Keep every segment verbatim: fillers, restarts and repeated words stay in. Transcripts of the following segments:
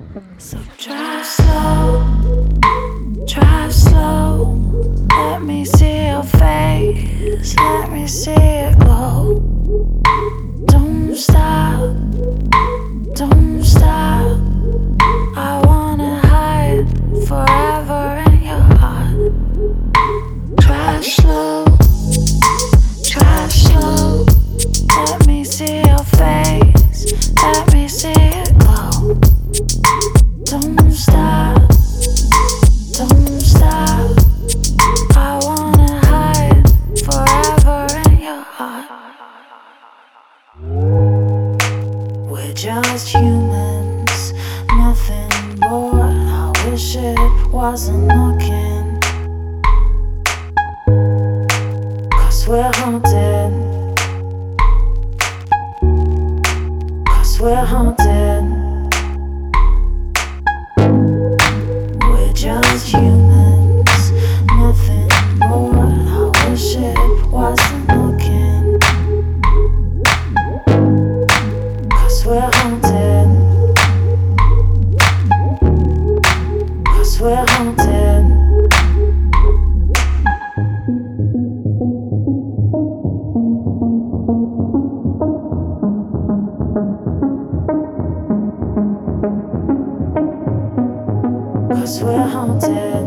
So drive slow, drive slow. Let me see your face, let me see it glow. Don't stop, don't stop. I wanna hide forever in your heart. Drive slow, drive slow. Let me see your face, let me see it glow. Don't stop, don't stop. I wanna hide forever in your heart. We're just humans, nothing more. I wish it wasn't looking, 'cause we're haunted, 'cause we're haunted. We're just humans, nothing more. I wish it wasn't looking, 'cause we're haunted, 'cause we're haunted. Cause we're haunted,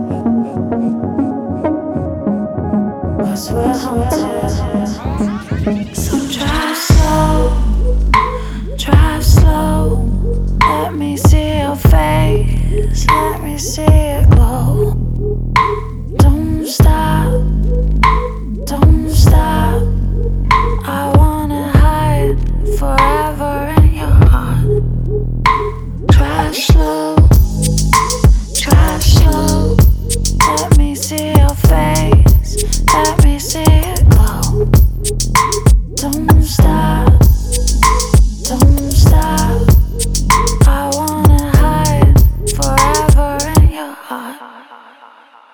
'cause we're haunted. So drive slow, drive slow. Let me see your face, let me see it glow. Don't stop, don't stop. I wanna hide forever in your heart. Drive slow.